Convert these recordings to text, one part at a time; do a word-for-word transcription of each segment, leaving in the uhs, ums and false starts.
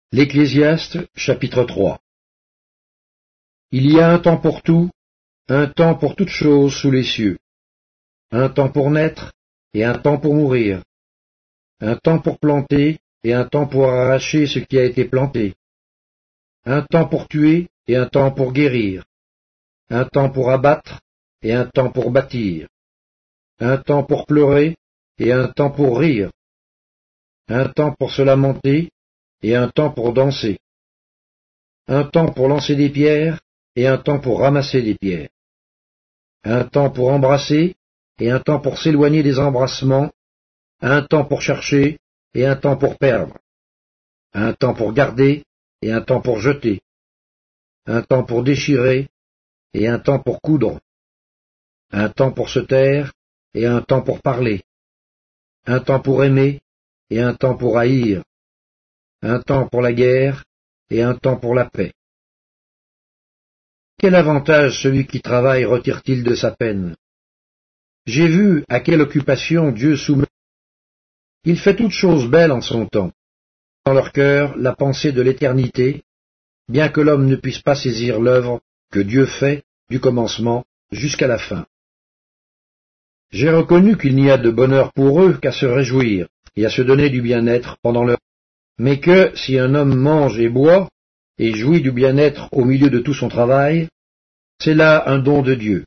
L'Ecclésiaste, chapitre trois. Il y a un temps pour tout, un temps pour toutes choses sous les cieux, un temps pour naître et un temps pour mourir, un temps pour planter et un temps pour arracher ce qui a été planté, un temps pour tuer et un temps pour guérir, un temps pour abattre et un temps pour bâtir, un temps pour pleurer et un temps pour rire, un temps pour se lamenter et un temps pour danser, un temps pour lancer des pierres et un temps pour ramasser des pierres, un temps pour embrasser et un temps pour s'éloigner des embrassements, un temps pour chercher et un temps pour perdre, un temps pour garder et un temps pour jeter, un temps pour déchirer et un temps pour coudre, un temps pour se taire et un temps pour parler, un temps pour aimer et un temps pour haïr, un temps pour la guerre et un temps pour la paix. Quel avantage celui qui travaille retire-t-il de sa peine? J'ai vu à quelle occupation Dieu soumet. Il fait toutes choses belles en son temps, dans leur cœur la pensée de l'éternité, bien que l'homme ne puisse pas saisir l'œuvre que Dieu fait du commencement jusqu'à la fin. J'ai reconnu qu'il n'y a de bonheur pour eux qu'à se réjouir et à se donner du bien-être pendant leur vie, mais que si un homme mange et boit et jouit du bien-être au milieu de tout son travail, c'est là un don de Dieu.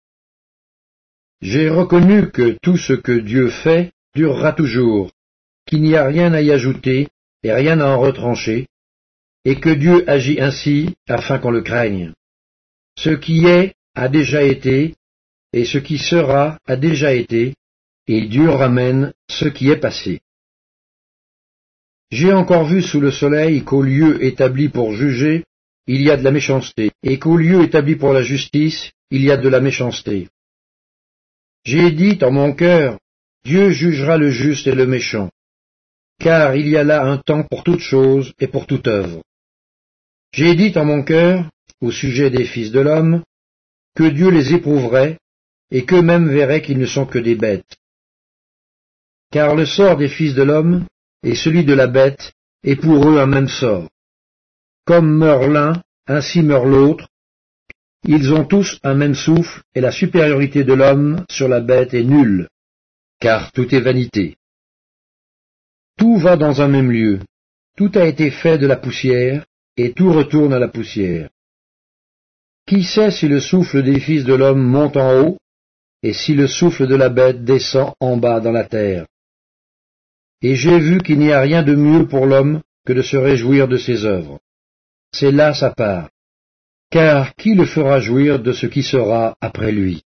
J'ai reconnu que tout ce que Dieu fait durera toujours, qu'il n'y a rien à y ajouter et rien à en retrancher, et que Dieu agit ainsi afin qu'on le craigne. Ce qui est a déjà été, et ce qui sera a déjà été, et Dieu ramène ce qui est passé. J'ai encore vu sous le soleil qu'au lieu établi pour juger, il y a de la méchanceté, et qu'au lieu établi pour la justice, il y a de la méchanceté. J'ai dit en mon cœur, Dieu jugera le juste et le méchant, car il y a là un temps pour toute chose et pour toute œuvre. J'ai dit en mon cœur, au sujet des fils de l'homme, que Dieu les éprouverait, et qu'eux-mêmes verraient qu'ils ne sont que des bêtes. Car le sort des fils de l'homme et celui de la bête est pour eux un même sort. Comme meurt l'un, ainsi meurt l'autre. Ils ont tous un même souffle, et la supériorité de l'homme sur la bête est nulle, car tout est vanité. Tout va dans un même lieu, tout a été fait de la poussière, et tout retourne à la poussière. Qui sait si le souffle des fils de l'homme monte en haut, et si le souffle de la bête descend en bas dans la terre? Et j'ai vu qu'il n'y a rien de mieux pour l'homme que de se réjouir de ses œuvres. C'est là sa part. Car qui le fera jouir de ce qui sera après lui?